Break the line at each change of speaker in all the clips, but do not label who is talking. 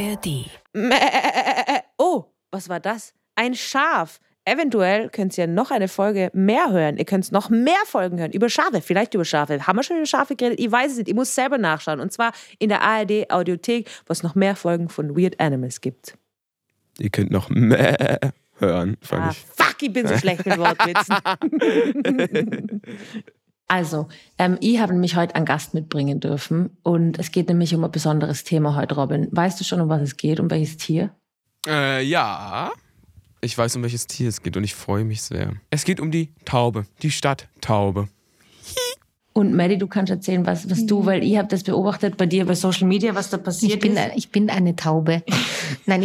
ARD.
Oh, was war das? Ein Schaf. Eventuell könnt ihr noch eine Folge mehr hören. Ihr könnt noch mehr Folgen hören über Schafe, vielleicht über Schafe. Haben wir schon über Schafe geredet? Ich weiß es nicht. Ich muss selber nachschauen. Und zwar in der ARD Audiothek, wo es noch mehr Folgen von Weird Animals gibt.
Ihr könnt noch mehr hören.
Fuck, ich bin so schlecht mit Wortwitzen. Also, ich habe nämlich heute einen Gast mitbringen dürfen. Und es geht nämlich um ein besonderes Thema heute, Robin. Weißt du schon, um was es geht? Um welches Tier?
Ja. Ich weiß, um welches Tier es geht und ich freue mich sehr. Es geht um die Taube, die Stadttaube.
Und Maddie, du kannst erzählen, was du, weil ich habe das beobachtet bei dir bei Social Media, was da passiert ist.
Ich bin eine Taube. Nein,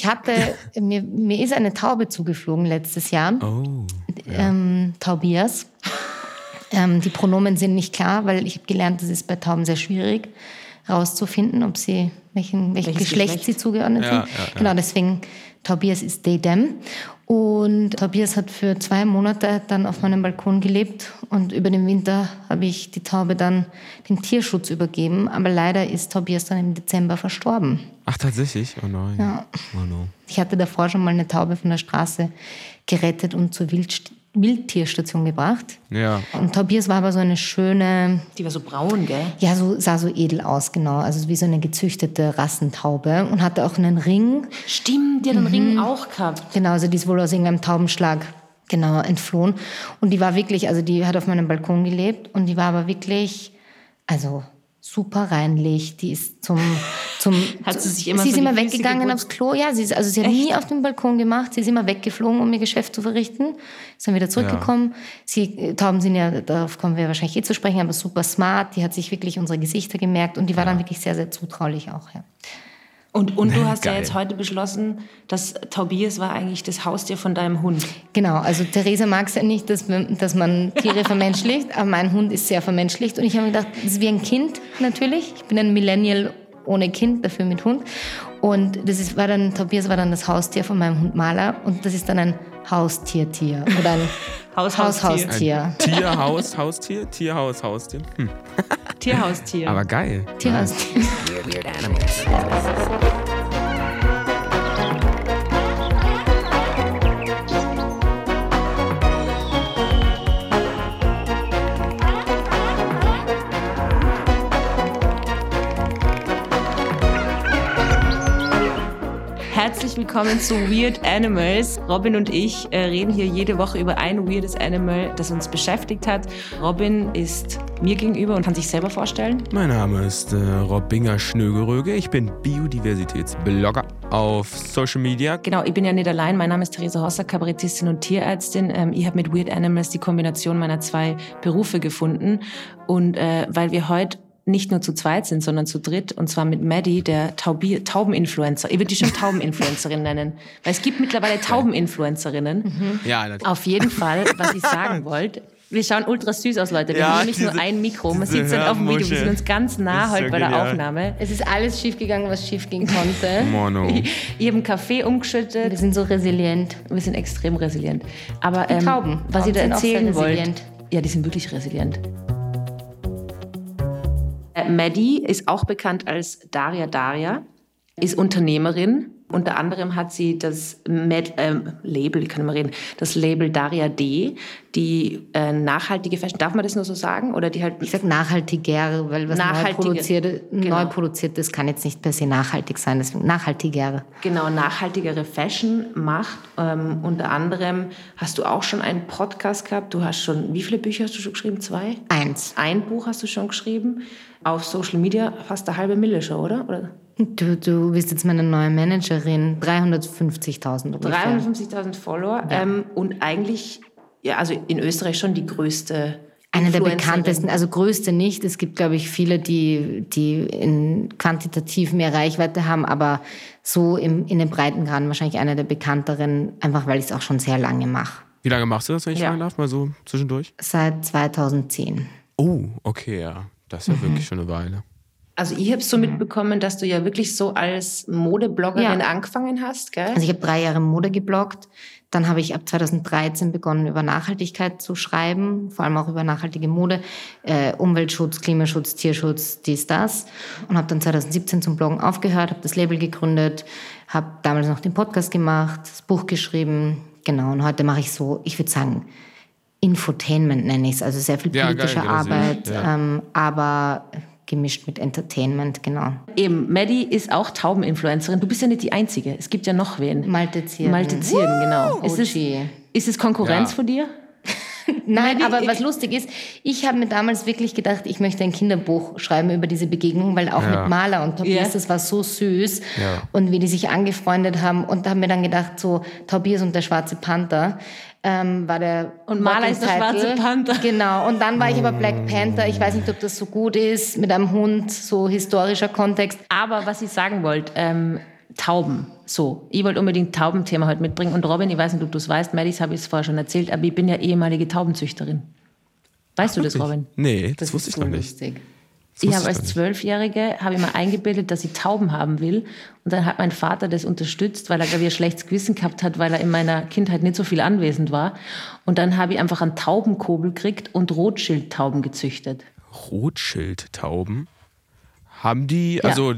mir ist eine Taube zugeflogen letztes Jahr.
Oh. Ja.
Taubias. Die Pronomen sind nicht klar, weil ich habe gelernt, das ist bei Tauben sehr schwierig rauszufinden, ob sie welchem Geschlecht sie zugeordnet sind. Ja. Genau, deswegen Taubias ist they, them. Und Taubias hat für 2 Monate dann auf meinem Balkon gelebt und über den Winter habe ich die Taube dann dem Tierschutz übergeben. Aber leider ist Taubias dann im Dezember verstorben.
Ach, tatsächlich? Oh nein.
Ja.
Oh no.
Ich hatte davor schon mal eine Taube von der Straße gerettet und zur Wildtierstation gebracht.
Ja.
Und Taubias war aber so eine schöne...
Die war so braun, gell?
Ja, sah so edel aus, genau. Also wie so eine gezüchtete Rassentaube und hatte auch einen Ring.
Stimmt, die hat einen Ring auch gehabt.
Genau, also die ist wohl aus irgendeinem Taubenschlag entflohen. Und die war wirklich, also die hat auf meinem Balkon gelebt und die war aber wirklich, also super reinlich. Die ist
Hat sie sich immer
sie ist
so
immer
die Füße
weggegangen
geputzt?
aufs Klo. Ja, sie hat nie auf dem Balkon gemacht. Sie ist immer weggeflogen, um ihr Geschäft zu verrichten. Ist dann wieder zurückgekommen. Tauben sind ja, darauf kommen wir wahrscheinlich zu sprechen, aber super smart. Die hat sich wirklich unsere Gesichter gemerkt und die war dann wirklich sehr, sehr zutraulich auch, ja.
Und du hast
Geil.
ja jetzt heute beschlossen, dass Taubias war eigentlich das Haustier von deinem Hund.
Genau, also Theresa mag es ja nicht, dass man Tiere vermenschlicht, aber mein Hund ist sehr vermenschlicht. Und ich habe mir gedacht, das ist wie ein Kind natürlich. Ich bin ein Millennial ohne Kind, dafür mit Hund. Und Taubias war dann das Haustier von meinem Hund Maler. Und das ist dann ein Haustiertier oder ein Haustier.
Ein Tierhaus, Haustier, Tierhaus, Haustier.
Tierhaustier.
Aber geil.
Tierhaustier.
Weird Animals.
Herzlich willkommen zu Weird Animals. Robin und ich reden hier jede Woche über ein weirdes Animal, das uns beschäftigt hat. Robin ist mir gegenüber und kann sich selber vorstellen.
Mein Name ist Robbinger Schnögeröge. Ich bin Biodiversitätsblogger auf Social Media.
Genau, ich bin ja nicht allein. Mein Name ist Theresa Hosser, Kabarettistin und Tierärztin. Ich habe mit Weird Animals die Kombination meiner 2 Berufe gefunden. Und weil wir heute nicht nur zu zweit sind, sondern zu dritt, und zwar mit Maddie, der Taubeninfluencer. Ich würde die schon Taubeninfluencerin nennen, weil es gibt mittlerweile Taubeninfluencerinnen.
Ja, natürlich.
Auf jeden Fall, was ich sagen wollte, wir schauen ultra süß aus, Leute. Wir haben nämlich nur ein Mikro. Man sieht es dann auf dem Video. Wir sind uns ganz nah heute bei der Aufnahme.
Es ist alles schiefgegangen, was schiefgehen konnte.
Mono.
Ich habe einen Kaffee umgeschüttet.
Wir sind so resilient.
Wir sind extrem resilient. Aber
Tauben.
was ihr da
Tauben sind auch sehr
erzählen wollt,
resilient.
ja, die sind wirklich resilient. Maddie ist auch bekannt als Daria, ist Unternehmerin. Unter anderem hat sie das Label, ich kann mal reden, das Label Daria D, die nachhaltige Fashion, darf man das nur so sagen? Oder die halt,
Ich sage nachhaltiger, weil was neu produziertes kann jetzt nicht per se nachhaltig sein, deswegen nachhaltiger.
Genau, nachhaltigere Fashion macht. Unter anderem hast du auch schon einen Podcast gehabt. Du hast schon, wie viele Bücher hast du schon geschrieben? 2?
1.
Ein Buch hast du schon geschrieben. Auf Social Media fast 1,5 Mille schon, oder?
Du bist jetzt meine neue Managerin. 350.000 ungefähr.
350.000 Follower. Ja. Und eigentlich, ja, also in Österreich schon die größte
Eine der bekanntesten, also größte nicht. Es gibt, glaube ich, viele, die in quantitativ mehr Reichweite haben, aber so in den Breitengraden wahrscheinlich eine der bekannteren, einfach weil ich es auch schon sehr lange mache.
Wie lange machst du das, wenn ich fragen darf? Mal so zwischendurch?
Seit 2010.
Oh, okay, ja. Das ist ja wirklich schon eine Weile.
Also ich habe so mitbekommen, dass du ja wirklich so als Modebloggerin angefangen hast, gell?
Also ich habe 3 Jahre Mode gebloggt, Dann habe ich ab 2013 begonnen, über Nachhaltigkeit zu schreiben, vor allem auch über nachhaltige Mode, Umweltschutz, Klimaschutz, Tierschutz, dies, das. Und habe dann 2017 zum Bloggen aufgehört, habe das Label gegründet, habe damals noch den Podcast gemacht, das Buch geschrieben. Genau, und heute mache ich so, ich würde sagen, Infotainment nenne ich es, also sehr viel politische Arbeit, aber gemischt mit Entertainment, genau.
Eben, Maddie ist auch Taubeninfluencerin. Du bist ja nicht die Einzige. Es gibt ja noch wen.
Malte Zierden,
genau. Ist es Konkurrenz von dir?
Nein, aber was lustig ist, ich habe mir damals wirklich gedacht, ich möchte ein Kinderbuch schreiben über diese Begegnung, weil auch mit Maler und Tobias, das war so süß. Ja. Und wie die sich angefreundet haben. Und da haben wir dann gedacht, so Tobias und der schwarze Panther war der...
Und Maler ist der schwarze Panther.
Genau. Und dann war ich aber Black Panther. Ich weiß nicht, ob das so gut ist, mit einem Hund, so historischer Kontext.
Aber was ich sagen wollte, Tauben. So, ich wollte unbedingt Taubenthema heute mitbringen. Und Robin, ich weiß nicht, ob du es weißt, Maddie, habe ich es vorher schon erzählt, aber ich bin ja ehemalige Taubenzüchterin. Weißt du das, Robin?
Nee, das wusste ich noch nicht.
Ich habe als 12-Jährige mir eingebildet, dass ich Tauben haben will. Und dann hat mein Vater das unterstützt, weil er, glaube ich, ein schlechtes Gewissen gehabt hat, weil er in meiner Kindheit nicht so viel anwesend war. Und dann habe ich einfach einen Taubenkobel gekriegt und Rotschildtauben gezüchtet.
Rotschildtauben? Haben die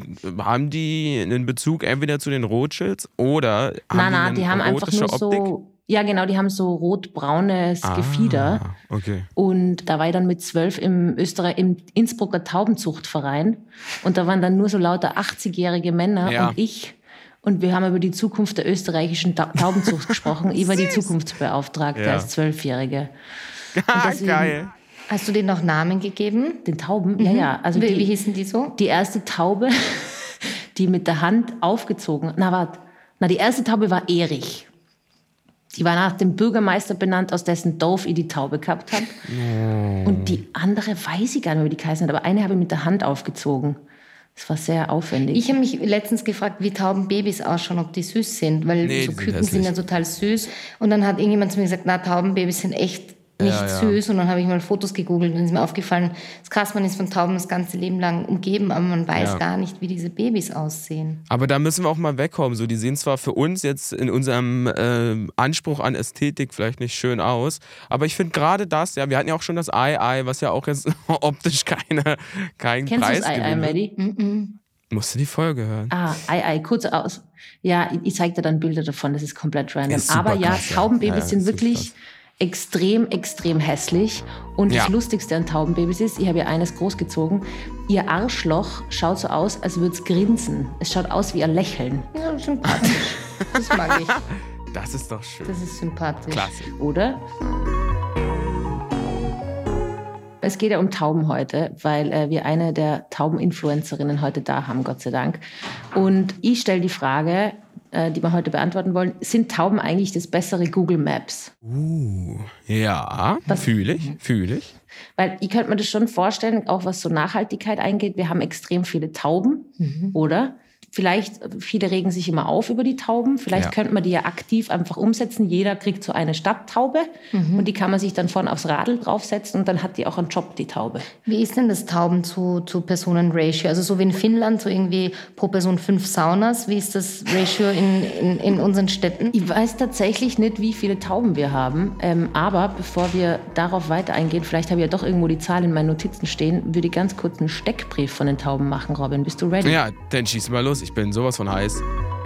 einen Bezug entweder zu den Rothschilds oder
die haben einfach nur Optik? So, ja genau, die haben so rot-braunes Gefieder.
Okay.
Und da war ich dann mit 12 im Innsbrucker Taubenzuchtverein und da waren dann nur so lauter 80-jährige Männer und ich. Und wir haben über die Zukunft der österreichischen Taubenzucht gesprochen. Ich war die Zukunftsbeauftragte als 12-Jährige.
Geil.
Hast du denen noch Namen gegeben?
Den Tauben? Ja. Also
wie hießen die so?
Die erste Taube, die mit der Hand aufgezogen... die erste Taube war Erich. Die war nach dem Bürgermeister benannt, aus dessen Dorf ich die Taube gehabt habe. Oh. Und die andere weiß ich gar nicht mehr, wie die geheißen hat, aber eine habe ich mit der Hand aufgezogen. Das war sehr aufwendig.
Ich habe mich letztens gefragt, wie Taubenbabys ausschauen, ob die süß sind, weil so Küken sind ja total süß. Und dann hat irgendjemand zu mir gesagt, Taubenbabys sind echt nicht süß. Und dann habe ich mal Fotos gegoogelt und ist mir aufgefallen, das ist krass, man ist von Tauben das ganze Leben lang umgeben, aber man weiß gar nicht, wie diese Babys aussehen.
Aber da müssen wir auch mal wegkommen. So, die sehen zwar für uns jetzt in unserem Anspruch an Ästhetik vielleicht nicht schön aus, aber ich finde gerade das, wir hatten ja auch schon das Ei, was ja auch jetzt optisch keinen Preis gewinnt.
Kennst du das Ei, Maddie?
Musst du die Folge hören.
Ei, kurz aus. Ja, ich zeige dir dann Bilder davon, das ist komplett random. Aber
krass,
Taubenbabys sind wirklich... extrem, extrem hässlich. Und das Lustigste an Taubenbabys ist, ich habe ja eines großgezogen, ihr Arschloch schaut so aus, als würde es grinsen. Es schaut aus wie ein Lächeln.
Ja, sympathisch. Das mag ich.
Das ist doch schön.
Das ist sympathisch.
Klasse.
Oder? Es geht ja um Tauben heute, weil wir eine der Taubeninfluencerinnen heute da haben, Gott sei Dank. Und ich stelle die Frage, die wir heute beantworten wollen, sind Tauben eigentlich das bessere Google Maps?
Ja, fühle ich.
Weil ich könnte mir das schon vorstellen, auch was so Nachhaltigkeit eingeht, wir haben extrem viele Tauben, oder? Vielleicht, viele regen sich immer auf über die Tauben. Vielleicht könnte man die ja aktiv einfach umsetzen. Jeder kriegt so eine Stadttaube und die kann man sich dann vorne aufs Radl draufsetzen und dann hat die auch einen Job, die Taube.
Wie ist denn das Tauben zu Personen-Ratio? Also so wie in Finnland, so irgendwie pro Person 5 Saunas. Wie ist das Ratio in unseren Städten?
Ich weiß tatsächlich nicht, wie viele Tauben wir haben. Aber bevor wir darauf weiter eingehen, vielleicht habe ich ja doch irgendwo die Zahl in meinen Notizen stehen, würde ich ganz kurz einen Steckbrief von den Tauben machen, Robin. Bist du ready?
Ja, dann schieß mal los. Ich bin sowas von heiß.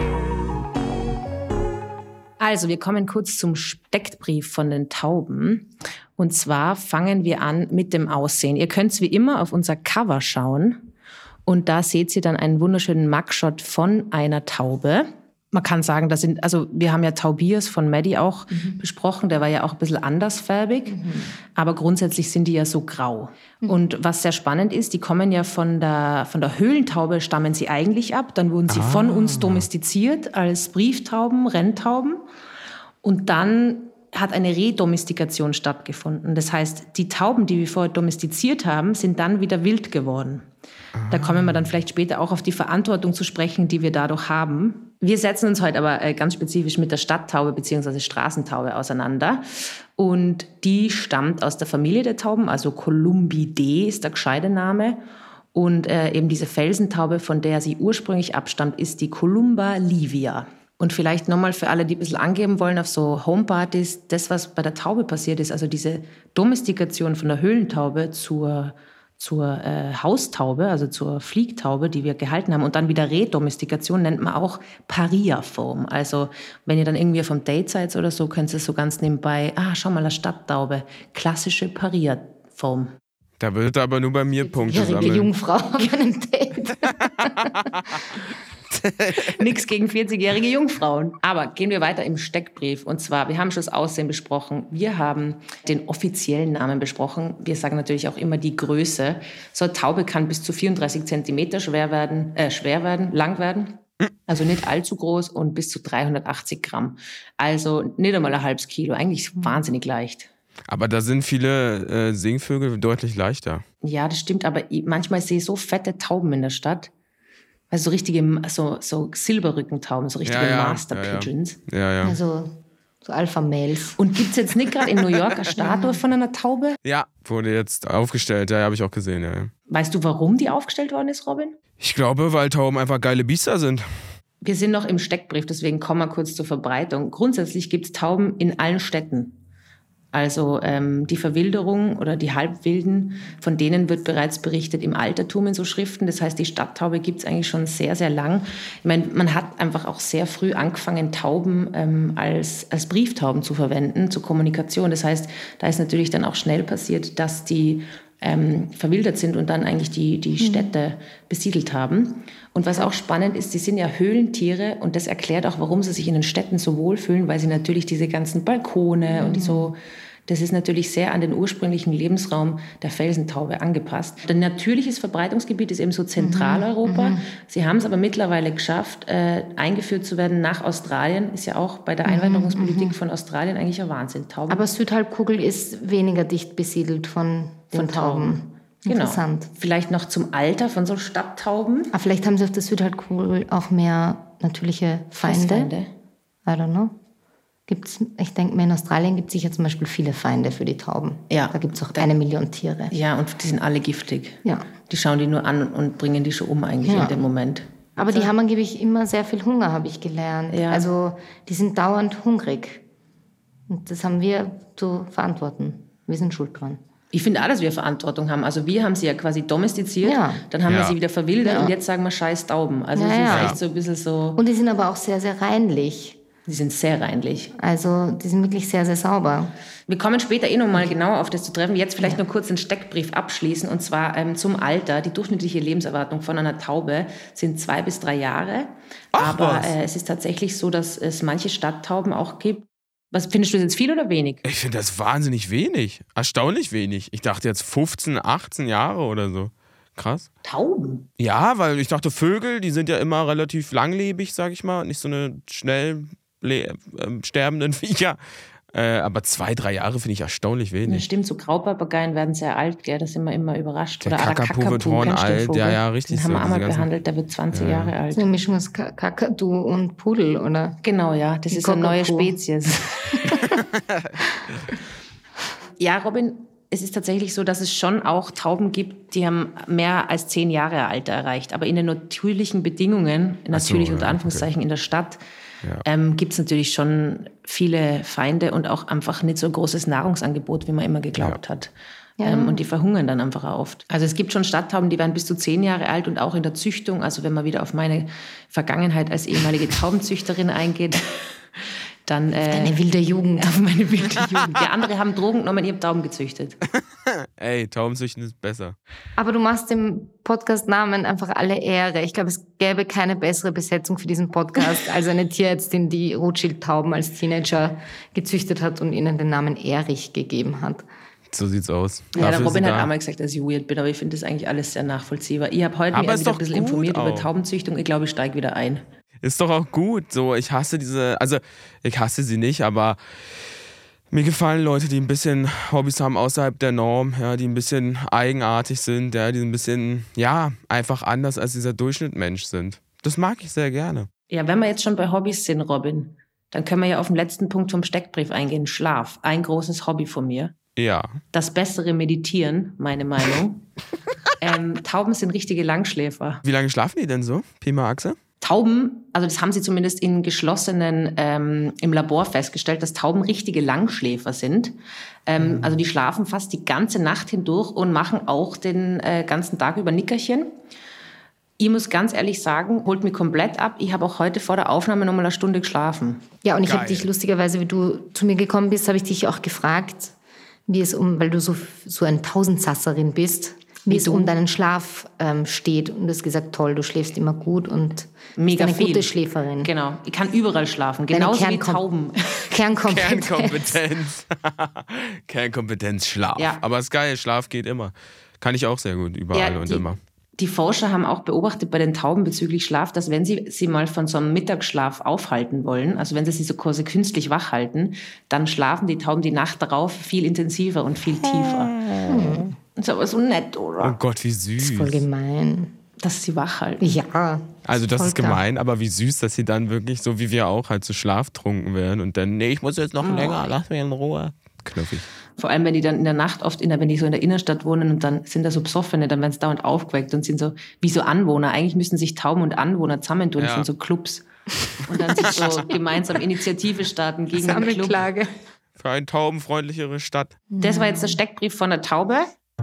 Also, wir kommen kurz zum Steckbrief von den Tauben. Und zwar fangen wir an mit dem Aussehen. Ihr könnt wie immer auf unser Cover schauen. Und da seht ihr dann einen wunderschönen Mugshot von einer Taube. Man kann sagen, wir haben ja Taubias von Maddie auch besprochen, der war ja auch ein bisschen andersfarbig, aber grundsätzlich sind die ja so grau. Und was sehr spannend ist, die kommen ja von der Höhlentaube, stammen sie eigentlich ab, dann wurden sie von uns domestiziert als Brieftauben, Renntauben und dann hat eine Redomestikation stattgefunden. Das heißt, die Tauben, die wir vorher domestiziert haben, sind dann wieder wild geworden. Da kommen wir dann vielleicht später auch auf die Verantwortung zu sprechen, die wir dadurch haben. Wir setzen uns heute aber ganz spezifisch mit der Stadttaube bzw. Straßentaube auseinander. Und die stammt aus der Familie der Tauben, also Columbidae ist der gescheite Name. Und eben diese Felsentaube, von der sie ursprünglich abstammt, ist die Columba livia. Und vielleicht nochmal für alle, die ein bisschen angeben wollen auf so Homepartys, das, was bei der Taube passiert ist, also diese Domestikation von der Höhlentaube zur Haustaube, also zur Fliegtaube, die wir gehalten haben, und dann wieder Redomestikation, nennt man auch Paria-Form. Also wenn ihr dann irgendwie vom Date seid oder so, könnt ihr so ganz nebenbei, schau mal, eine Stadttaube, klassische Paria-Form.
Da wird aber nur bei mir Punkte sammeln.
Jährige Jungfrau auf einem Date.
Nichts gegen 40-jährige Jungfrauen. Aber gehen wir weiter im Steckbrief. Und zwar, wir haben schon das Aussehen besprochen. Wir haben den offiziellen Namen besprochen. Wir sagen natürlich auch immer die Größe. So eine Taube kann bis zu 34 Zentimeter lang werden. Also nicht allzu groß und bis zu 380 Gramm. Also nicht einmal ein halbes Kilo. Eigentlich wahnsinnig leicht.
Aber da sind viele Singvögel deutlich leichter.
Ja, das stimmt. Aber manchmal sehe ich so fette Tauben in der Stadt. Also so richtige, so Silberrückentauben, so richtige Master-Pigeons.
Ja.
Also so Alpha-Males.
Und gibt es jetzt nicht gerade in New York eine Statue von einer Taube?
Ja, wurde jetzt aufgestellt. Ja, habe ich auch gesehen. Ja.
Weißt du, warum die aufgestellt worden ist, Robin?
Ich glaube, weil Tauben einfach geile Biester sind.
Wir sind noch im Steckbrief, deswegen kommen wir kurz zur Verbreitung. Grundsätzlich gibt es Tauben in allen Städten. Also die Verwilderung oder die Halbwilden, von denen wird bereits berichtet im Altertum in so Schriften. Das heißt, die Stadttaube gibt es eigentlich schon sehr, sehr lang. Ich meine, man hat einfach auch sehr früh angefangen, Tauben als Brieftauben zu verwenden, zur Kommunikation. Das heißt, da ist natürlich dann auch schnell passiert, dass die verwildert sind und dann eigentlich die Städte besiedelt haben. Und was auch spannend ist, die sind ja Höhlentiere und das erklärt auch, warum sie sich in den Städten so wohlfühlen, weil sie natürlich diese ganzen Balkone und das ist natürlich sehr an den ursprünglichen Lebensraum der Felsentaube angepasst. Ein natürliches Verbreitungsgebiet ist eben so Zentraleuropa. Sie haben es aber mittlerweile geschafft, eingeführt zu werden nach Australien. Ist ja auch bei der Einwanderungspolitik von Australien eigentlich ein Wahnsinn. Tauben.
Aber Südhalbkugel ist weniger dicht besiedelt von Tauben. Interessant.
Genau. Vielleicht noch zum Alter von so Stadttauben.
Aber vielleicht haben sie auf der Südhalbkugel auch mehr natürliche Feinde. I don't know. Ich denke mir, in Australien gibt es sicher zum Beispiel viele Feinde für die Tauben.
Ja.
Da gibt es auch 1 Million Tiere.
Ja, und die sind alle giftig.
Ja.
Die schauen die nur an und bringen die schon um eigentlich in dem Moment.
Aber die haben angeblich immer sehr viel Hunger, habe ich gelernt.
Ja.
Also die sind dauernd hungrig. Und das haben wir zu verantworten. Wir sind schuld dran.
Ich finde auch, dass wir Verantwortung haben. Also wir haben sie ja quasi domestiziert, dann haben wir sie wieder verwildert und jetzt sagen wir scheiß Tauben. Also es ist echt so ein bisschen so...
Und die sind aber auch sehr, sehr reinlich.
Die sind sehr reinlich.
Also die sind wirklich sehr, sehr sauber.
Wir kommen später nochmal genauer auf das zu treffen. Jetzt vielleicht nur kurz den Steckbrief abschließen. Und zwar zum Alter. Die durchschnittliche Lebenserwartung von einer Taube sind 2 bis 3 Jahre. Aber es ist tatsächlich so, dass es manche Stadttauben auch gibt. Was findest du jetzt viel oder wenig?
Ich finde das wahnsinnig wenig. Erstaunlich wenig. Ich dachte jetzt 15, 18 Jahre oder so. Krass.
Tauben?
Ja, weil ich dachte, Vögel, die sind ja immer relativ langlebig, sag ich mal. Nicht so eine schnell sterbenden Viecher. Aber 2, 3 Jahre finde ich erstaunlich wenig.
Das stimmt, so Graupapageien werden sehr alt, gell? Da sind wir immer überrascht.
Der Kakapo wird hornalt, ja, richtig.
Den haben wir einmal behandelt, der wird 20 Jahre alt.
Das ist eine Mischung aus Kakadu und Pudel, oder?
Genau, ja, das ist eine neue Spezies. Ja, Robin, es ist tatsächlich so, dass es schon auch Tauben gibt, die haben mehr als 10 Jahre Alter erreicht. Aber in den natürlichen Bedingungen, natürlich unter Anführungszeichen in der Stadt, gibt es natürlich schon viele Feinde und auch einfach nicht so ein großes Nahrungsangebot, wie man immer geglaubt hat. Ja. Und die verhungern dann einfach auch oft. Also es gibt schon Stadttauben, die werden bis zu 10 Jahre alt und auch in der Züchtung, also wenn man wieder auf meine Vergangenheit als ehemalige Taubenzüchterin eingeht, dann...
Deine wilde Jugend.
Auf meine wilde Jugend. Ja, andere haben Drogen genommen, ich habe Tauben gezüchtet.
Ey, Taubenzüchten ist besser.
Aber du machst dem Podcast-Namen einfach alle Ehre. Ich glaube, es gäbe keine bessere Besetzung für diesen Podcast als eine Tierärztin, die Rothschild-Tauben als Teenager gezüchtet hat und ihnen den Namen Erich gegeben hat.
So sieht's aus.
Ja, der Robin hat einmal gesagt, dass ich weird bin, aber ich finde das eigentlich alles sehr nachvollziehbar. Ich habe heute mich wieder ein bisschen informiert über Taubenzüchtung. Ich glaube, ich steige wieder ein.
Ist doch auch gut. So, ich hasse sie nicht, aber mir gefallen Leute, die ein bisschen Hobbys haben außerhalb der Norm, ja, die ein bisschen eigenartig sind, ja, die ein bisschen, einfach anders als dieser Durchschnittmensch sind. Das mag ich sehr gerne.
Ja, wenn wir jetzt schon bei Hobbys sind, Robin, dann können wir ja auf den letzten Punkt vom Steckbrief eingehen. Schlaf. Ein großes Hobby von mir.
Ja.
Das bessere Meditieren, meine Meinung. Tauben sind richtige Langschläfer.
Wie lange schlafen die denn so? Pi mal Achse?
Tauben, also das haben sie zumindest in geschlossenen, im Labor festgestellt, dass Tauben richtige Langschläfer sind. Also die schlafen fast die ganze Nacht hindurch und machen auch den ganzen Tag über Nickerchen. Ich muss ganz ehrlich sagen, holt mich komplett ab. Ich habe auch heute vor der Aufnahme noch mal eine Stunde geschlafen.
Ja, und ich habe dich lustigerweise, wie du zu mir gekommen bist, habe ich dich auch gefragt, wie es weil du so ein Tausendsasserin bist, wie es um deinen Schlaf steht. Und du hast gesagt, toll, du schläfst immer gut und
mega
bist eine
viel.
Gute Schläferin.
Genau, ich kann überall schlafen, genauso wie Tauben.
Kernkompetenz. Kernkompetenz, Schlaf.
Ja.
Aber es ist geil, Schlaf geht immer. Kann ich auch sehr gut, überall und immer.
Die Forscher haben auch beobachtet bei den Tauben bezüglich Schlaf, dass wenn sie mal von so einem Mittagsschlaf aufhalten wollen, also wenn sie so quasi künstlich wach halten, dann schlafen die Tauben die Nacht darauf viel intensiver und viel tiefer. Das ist aber so nett, oder?
Oh Gott, wie süß.
Das ist voll gemein.
Dass sie wach halten.
Ja.
Also das ist gemein, aber wie süß, dass sie dann wirklich, so wie wir auch, halt so schlaftrunken werden und dann, nee, ich muss jetzt noch länger, lass mich in Ruhe. Knuffig.
Vor allem, wenn die dann in der Nacht oft, wenn die so in der Innenstadt wohnen und dann sind da so Besoffene, dann werden sie dauernd aufgeweckt und sind so wie so Anwohner. Eigentlich müssen sich Tauben und Anwohner zusammentun von so Clubs und dann sich so gemeinsam Initiative starten gegen den Club.
Klage.
Für eine taubenfreundlichere Stadt.
Das war jetzt der Steckbrief von der Taube.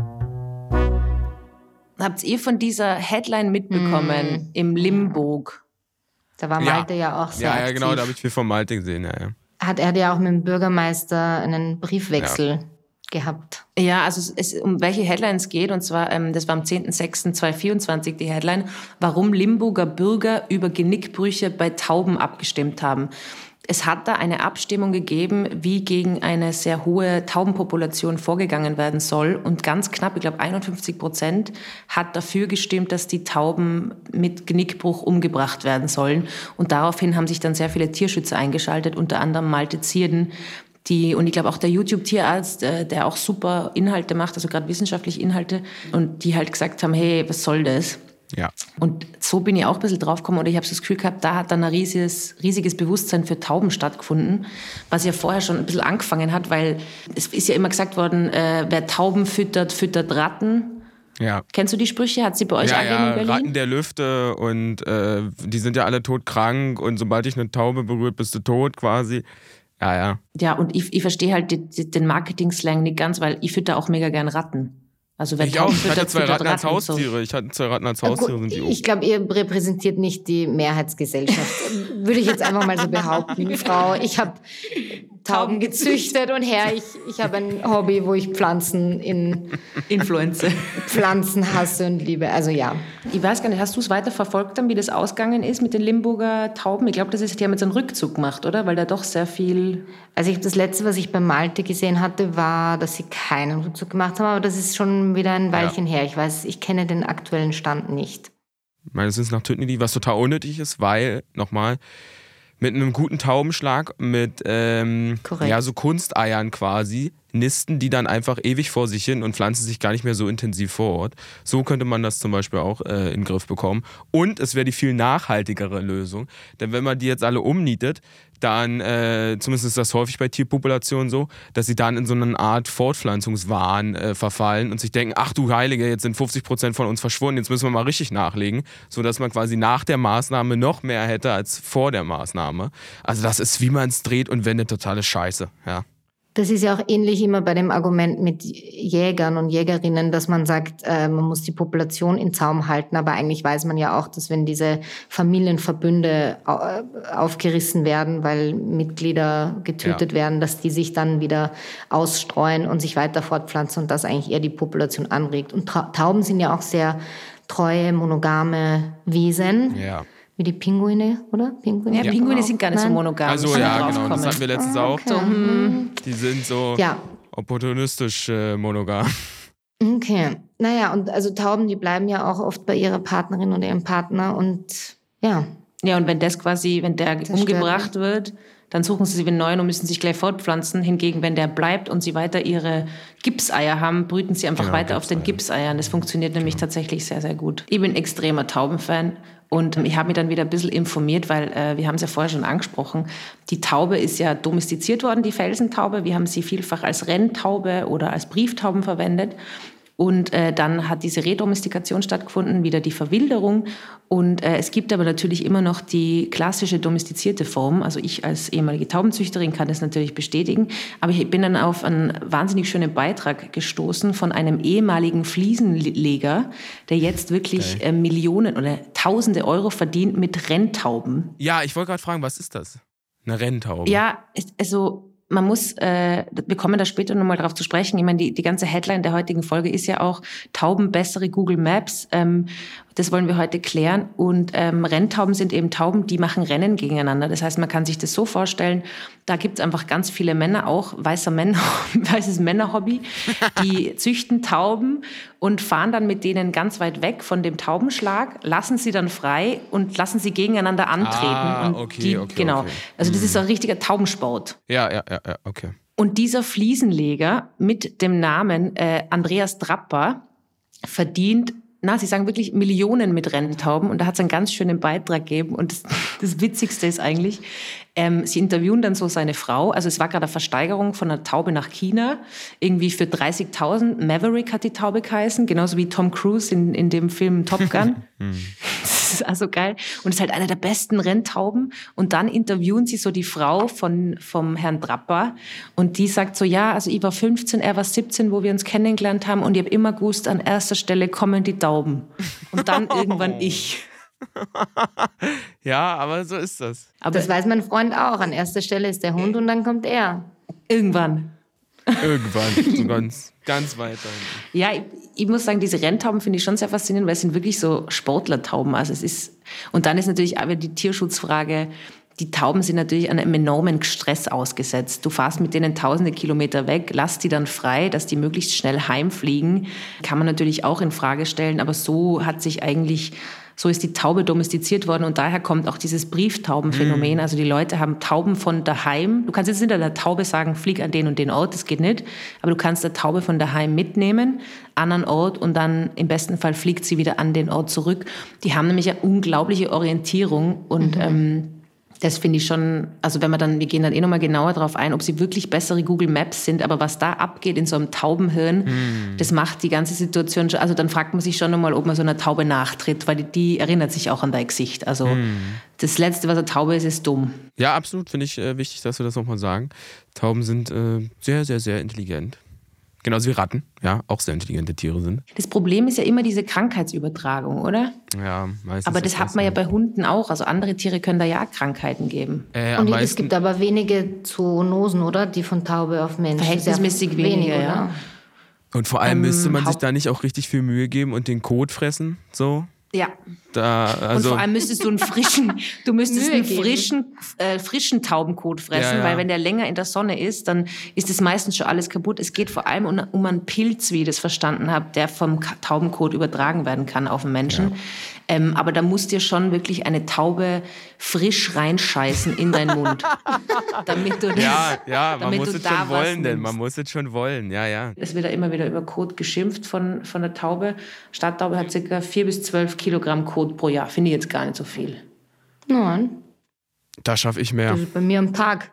Habt ihr von dieser Headline mitbekommen im Limburg?
Da war Malte ja auch sehr aktiv.
Ja, genau, da habe ich viel von Malte gesehen, ja.
Er hat ja auch mit dem Bürgermeister einen Briefwechsel gehabt.
Ja, also um welche Headlines geht, und zwar, das war am 10.06.2024 die Headline, warum Limburger Bürger über Genickbrüche bei Tauben abgestimmt haben. Es hat da eine Abstimmung gegeben, wie gegen eine sehr hohe Taubenpopulation vorgegangen werden soll. Und ganz knapp, ich glaube 51% hat dafür gestimmt, dass die Tauben mit Genickbruch umgebracht werden sollen. Und daraufhin haben sich dann sehr viele Tierschützer eingeschaltet, unter anderem Malte Zierden, und ich glaube auch der YouTube-Tierarzt, der auch super Inhalte macht, also gerade wissenschaftliche Inhalte, und die halt gesagt haben, hey, was soll das?
Ja.
Und so bin ich auch ein bisschen draufgekommen, oder ich habe das Gefühl gehabt, da hat dann ein riesiges Bewusstsein für Tauben stattgefunden, was ja vorher schon ein bisschen angefangen hat, weil es ist ja immer gesagt worden, wer Tauben füttert, füttert Ratten.
Ja.
Kennst du die Sprüche? Hat sie bei euch angegeben in Berlin?
Ratten der Lüfte und die sind ja alle todkrank und sobald dich eine Taube berührt, bist du tot quasi. Ja.
Ja, und ich verstehe halt den Marketing-Slang nicht ganz, weil ich fütter auch mega gern Ratten. Also wenn
ich auch. Ich hatte 2 Ratten als Haustiere. Sind die auch.
Ich glaube, ihr repräsentiert nicht die Mehrheitsgesellschaft. Würde ich jetzt einfach mal so behaupten, Frau. Ich habe Tauben gezüchtet und ich habe ein Hobby, wo ich Pflanzen Pflanzen hasse und liebe. Also ja.
Ich weiß gar nicht, hast du es weiter verfolgt dann, wie das ausgegangen ist mit den Limburger Tauben? Ich glaube, die haben jetzt einen Rückzug gemacht, oder? Weil da doch sehr viel...
Also das Letzte, was ich bei Malte gesehen hatte, war, dass sie keinen Rückzug gemacht haben, aber das ist schon wieder ein Weilchen her. Ich kenne den aktuellen Stand nicht.
Meines Wissens nach töten die, was total unnötig ist, weil, nochmal, mit einem guten Taubenschlag, mit so Kunsteiern quasi, nisten die dann einfach ewig vor sich hin und pflanzen sich gar nicht mehr so intensiv vor Ort. So könnte man das zum Beispiel auch in den Griff bekommen. Und es wäre die viel nachhaltigere Lösung. Denn wenn man die jetzt alle umnietet, dann, zumindest ist das häufig bei Tierpopulationen so, dass sie dann in so eine Art Fortpflanzungswahn verfallen und sich denken, ach du Heilige, jetzt sind 50% von uns verschwunden, jetzt müssen wir mal richtig nachlegen, sodass man quasi nach der Maßnahme noch mehr hätte als vor der Maßnahme. Also das ist, wie man es dreht und wendet, totale Scheiße, ja.
Das ist ja auch ähnlich immer bei dem Argument mit Jägern und Jägerinnen, dass man sagt, man muss die Population in Zaum halten. Aber eigentlich weiß man ja auch, dass wenn diese Familienverbünde aufgerissen werden, weil Mitglieder getötet werden, dass die sich dann wieder ausstreuen und sich weiter fortpflanzen und das eigentlich eher die Population anregt. Und Tauben sind ja auch sehr treue, monogame Wesen. Ja. Wie die Pinguine, oder?
Pinguine? Ja, Pinguine sind gar nicht so monogam.
Also ja, genau, das hatten wir letztens auch.
Okay.
Die sind so opportunistisch monogam.
Okay, naja, und also Tauben, die bleiben ja auch oft bei ihrer Partnerin oder ihrem Partner und ja.
Ja, und wenn der umgebracht wird, dann suchen sie sich einen neuen und müssen sich gleich fortpflanzen. Hingegen, wenn der bleibt und sie weiter ihre Gipseier haben, brüten sie einfach weiter auf den Gipseiern. Das funktioniert nämlich tatsächlich sehr, sehr gut. Ich bin extremer Taubenfan. Und ich habe mich dann wieder ein bisschen informiert, weil wir haben es ja vorher schon angesprochen, die Taube ist ja domestiziert worden, die Felsentaube. Wir haben sie vielfach als Renntaube oder als Brieftauben verwendet. Und dann hat diese Redomestikation stattgefunden, wieder die Verwilderung. Und es gibt aber natürlich immer noch die klassische domestizierte Form. Also ich als ehemalige Taubenzüchterin kann das natürlich bestätigen. Aber ich bin dann auf einen wahnsinnig schönen Beitrag gestoßen von einem ehemaligen Fliesenleger, der jetzt wirklich Millionen oder Tausende Euro verdient mit Renntauben.
Ja, ich wollte gerade fragen, was ist das? Eine Renntaube?
Ja, also man muss, wir kommen da später nochmal drauf zu sprechen. Ich meine, die ganze Headline der heutigen Folge ist ja auch Tauben bessere Google Maps. Das wollen wir heute klären. Und Renntauben sind eben Tauben, die machen Rennen gegeneinander. Das heißt, man kann sich das so vorstellen, da gibt es einfach ganz viele Männer, auch weißes Männerhobby, die züchten Tauben und fahren dann mit denen ganz weit weg von dem Taubenschlag, lassen sie dann frei und lassen sie gegeneinander antreten.
Okay.
Also das ist so ein richtiger Taubensport.
Ja, okay.
Und dieser Fliesenleger mit dem Namen Andreas Drapper verdient, sie sagen wirklich Millionen mit Renntauben. Und da hat es einen ganz schönen Beitrag gegeben. Und das Witzigste ist eigentlich, sie interviewen dann so seine Frau. Also es war gerade eine Versteigerung von einer Taube nach China. Irgendwie für 30.000. Maverick hat die Taube geheißen. Genauso wie Tom Cruise in dem Film Top Gun. Das ist also geil. Und es ist halt eine der besten Renntauben. Und dann interviewen sie so die Frau vom Herrn Drapper. Und die sagt so, ja, also ich war 15, er war 17, wo wir uns kennengelernt haben. Und ich habe immer gewusst, an erster Stelle kommen die Tauben. Und dann irgendwann ich.
Ja, aber so ist das.
Aber das weiß mein Freund auch. An erster Stelle ist der Hund und dann kommt er.
Irgendwann,
so ganz weit dahin.
Ja, ich muss sagen, diese Renntauben finde ich schon sehr faszinierend, weil es sind wirklich so Sportlertauben. Also und dann ist natürlich auch wieder die Tierschutzfrage. Die Tauben sind natürlich einem enormen Stress ausgesetzt. Du fährst mit denen tausende Kilometer weg, lass die dann frei, dass die möglichst schnell heimfliegen. Kann man natürlich auch in Frage stellen, aber so ist die Taube domestiziert worden und daher kommt auch dieses Brieftaubenphänomen. Also die Leute haben Tauben von daheim. Du kannst jetzt nicht der Taube sagen, flieg an den und den Ort, das geht nicht. Aber du kannst der Taube von daheim mitnehmen, an einen Ort und dann im besten Fall fliegt sie wieder an den Ort zurück. Die haben nämlich eine unglaubliche Orientierung und das finde ich schon, also wir gehen dann nochmal genauer darauf ein, ob sie wirklich bessere Google Maps sind, aber was da abgeht in so einem Taubenhirn, das macht die ganze Situation schon, also dann fragt man sich schon nochmal, ob man so einer Taube nachtritt, weil die erinnert sich auch an dein Gesicht. Also das Letzte, was eine Taube ist dumm.
Ja, absolut, finde ich wichtig, dass wir das nochmal sagen. Tauben sind sehr, sehr, sehr intelligent. Genauso wie Ratten, ja, auch sehr intelligente Tiere sind.
Das Problem ist ja immer diese Krankheitsübertragung, oder?
Ja, meistens.
Aber das hat man ja bei Hunden auch. Also andere Tiere können da ja auch Krankheiten geben.
Und es gibt aber wenige Zoonosen, oder? Die von Taube auf Mensch.
Verhältnismäßig weniger, ja.
Und vor allem müsste man sich da nicht auch richtig viel Mühe geben und den Kot fressen, so?
Ja.
Und
vor allem müsstest du einen frischen Taubenkot fressen, weil wenn der länger in der Sonne ist, dann ist es meistens schon alles kaputt. Es geht vor allem um einen Pilz, wie ich das verstanden habe, der vom Taubenkot übertragen werden kann auf den Menschen. Ja. Aber da muss dir schon wirklich eine Taube frisch reinscheißen in deinen Mund. Damit du das,
man muss es schon wollen, denn man muss es schon wollen, ja.
Es wird ja immer wieder über Kot geschimpft von der Taube. Stadttaube hat ca. 4 bis 12 Kilogramm Kot pro Jahr. Finde ich jetzt gar nicht so viel.
Nein.
Da schaffe ich mehr.
Das ist bei mir am Tag.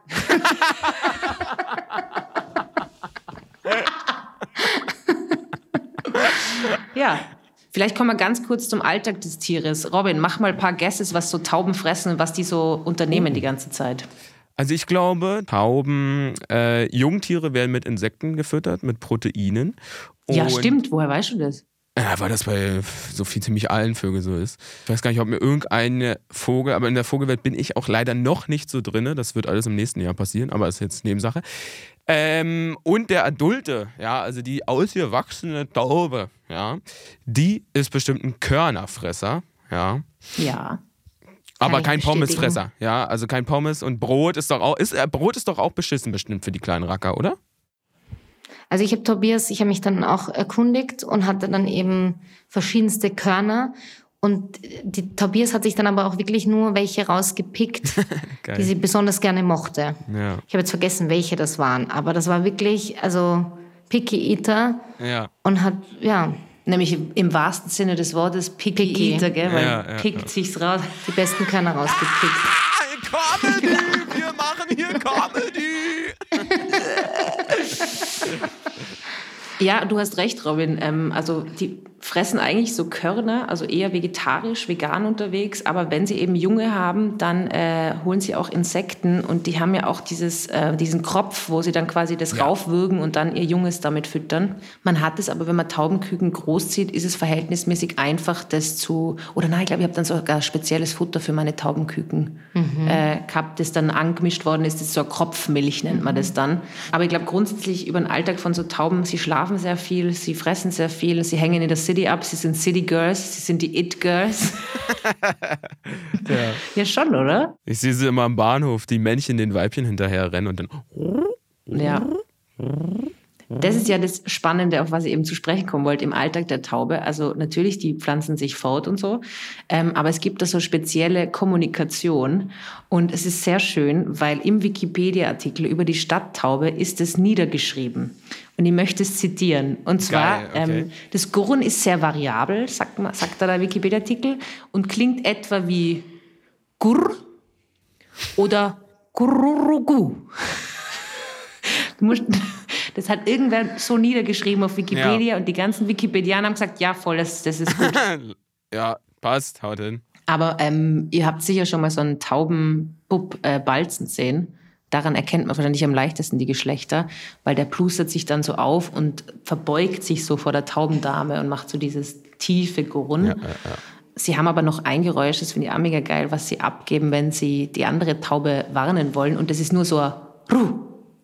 Ja. Vielleicht kommen wir ganz kurz zum Alltag des Tieres. Robin, mach mal ein paar Guesses, was so Tauben fressen und was die so unternehmen die ganze Zeit.
Also ich glaube, Tauben, Jungtiere werden mit Insekten gefüttert, mit Proteinen.
Ja, stimmt. Woher weißt du das?
Ja, weil das bei so viel ziemlich allen Vögeln so ist. Ich weiß gar nicht, ob mir irgendeine Vogel, aber in der Vogelwelt bin ich auch leider noch nicht so drin. Das wird alles im nächsten Jahr passieren, aber ist jetzt Nebensache. Und der Adulte, ja, also die ausgewachsene Taube, ja, die ist bestimmt ein Körnerfresser, ja.
Ja.
Aber kein Pommesfresser, ja, also kein Pommes und Brot ist doch auch beschissen bestimmt für die kleinen Racker, oder?
Also ich habe mich dann auch erkundigt und hatte dann eben verschiedenste Körner. Und die Tobias hat sich dann aber auch wirklich nur welche rausgepickt, die sie besonders gerne mochte. Ja. Ich habe jetzt vergessen, welche das waren. Aber das war wirklich, also Picky Eater. Ja. Und hat,
nämlich im wahrsten Sinne des Wortes Picky Eater, gell? Weil pickt sich's raus.
Die besten Körner rausgepickt.
Comedy! Wir machen hier Comedy!
Ja, du hast recht, Robin. Also die fressen eigentlich so Körner, also eher vegetarisch, vegan unterwegs. Aber wenn sie eben Junge haben, dann holen sie auch Insekten. Und die haben ja auch diesen Kropf, wo sie dann quasi das raufwürgen und dann ihr Junges damit füttern. Man hat es aber, wenn man Taubenküken großzieht, ist es verhältnismäßig einfach, das zu... Oder nein, ich glaube, ich habe dann sogar spezielles Futter für meine Taubenküken gehabt, das dann angemischt worden ist. Das ist so eine Kropfmilch, nennt man das dann. Aber ich glaube grundsätzlich über den Alltag von so Tauben, sie schlafen sehr viel, sie fressen sehr viel, sie hängen in der City ab, sie sind City Girls, sie sind die It Girls. Ja, schon, oder?
Ich sehe sie immer am Bahnhof, die Männchen den Weibchen hinterher rennen und dann...
Ja. Das ist ja das Spannende, auf was ich eben zu sprechen kommen wollte, im Alltag der Taube. Also natürlich, die pflanzen sich fort und so, aber es gibt da so spezielle Kommunikation und es ist sehr schön, weil im Wikipedia-Artikel über die Stadttaube ist es niedergeschrieben. Und ich möchte es zitieren. Und zwar,
geil, okay.
Das Gurren ist sehr variabel, sagt da der Wikipedia-Artikel, und klingt etwa wie Gurr oder Gurrurugu. Das hat irgendwer so niedergeschrieben auf Wikipedia und die ganzen Wikipedianer haben gesagt, ja voll, das ist gut.
Ja, passt, haut hin.
Aber ihr habt sicher schon mal so einen Taubenbub balzen sehen. Daran erkennt man wahrscheinlich am leichtesten die Geschlechter, weil der plustert sich dann so auf und verbeugt sich so vor der Taubendame und macht so dieses tiefe Gurren. Ja. Sie haben aber noch ein Geräusch, das finde ich auch mega geil, was sie abgeben, wenn sie die andere Taube warnen wollen. Und das ist nur so ein Ruh.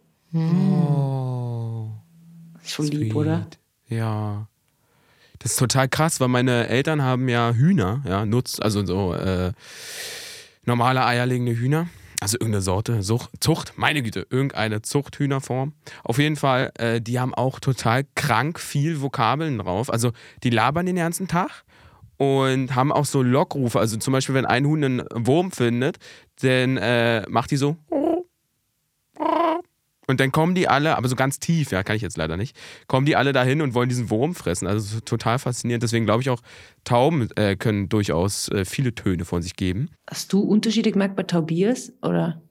Oh.
Schon lieb, oder?
Ja. Das ist total krass, weil meine Eltern haben ja Hühner, ja, also so normale eierlegende Hühner. Also irgendeine Sorte, Zucht, meine Güte, irgendeine Zuchthühnerform. Auf jeden Fall, die haben auch total krank viel Vokabeln drauf. Also die labern den ganzen Tag und haben auch so Lockrufe. Also zum Beispiel, wenn ein Huhn einen Wurm findet, dann macht die so. Und dann kommen die alle, aber so ganz tief, ja, kann ich jetzt leider nicht, kommen die alle dahin und wollen diesen Wurm fressen. Also total faszinierend. Deswegen glaube ich auch, Tauben können durchaus viele Töne von sich geben.
Hast du Unterschiede gemerkt bei Tobias? Oder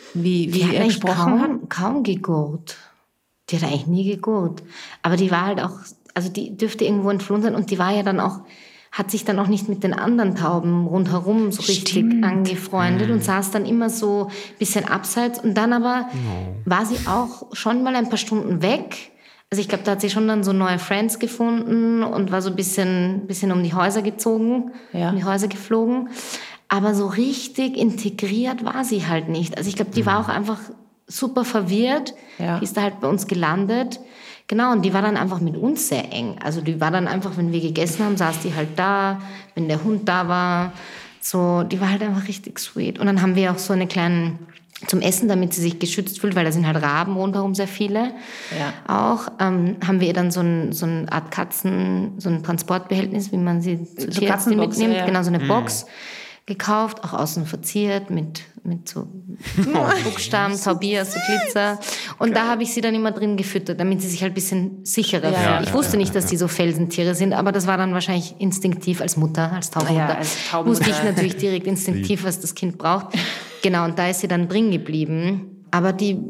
wie er gesprochen hat?
Kaum gegurrt. Die hat eigentlich nie gegurrt. Aber die war halt auch, also die dürfte irgendwo entflohen sein und die war ja dann auch, hat sich dann auch nicht mit den anderen Tauben rundherum so richtig angefreundet und saß dann immer so ein bisschen abseits. Und dann aber war sie auch schon mal ein paar Stunden weg. Also ich glaube, da hat sie schon dann so neue Friends gefunden und war so ein bisschen um die Häuser gezogen, um die Häuser geflogen. Aber so richtig integriert war sie halt nicht. Also ich glaube, die war auch einfach super verwirrt. Ja. Die ist da halt bei uns gelandet. Genau, und die war dann einfach mit uns sehr eng. Also die war dann einfach, wenn wir gegessen haben, saß die halt da, wenn der Hund da war. So, die war halt einfach richtig sweet. Und dann haben wir auch so eine kleine zum Essen, damit sie sich geschützt fühlt, weil da sind halt Raben rundherum sehr viele. Ja. Auch haben wir ihr dann so eine Art Katzen, so ein Transportbehältnis, wie man sie zur Tierärztin mitnimmt. Ja. Genau, so eine Box gekauft, auch außen verziert mit so Buchstaben, Tobias, so Glitzer. Und da habe ich sie dann immer drin gefüttert, damit sie sich halt ein bisschen sicherer fühlt. Ich wusste nicht, dass die so Felsentiere sind, aber das war dann wahrscheinlich instinktiv als Mutter, als Taubenmutter. Wusste ich natürlich direkt instinktiv, was das Kind braucht. Genau, und da ist sie dann drin geblieben. Aber die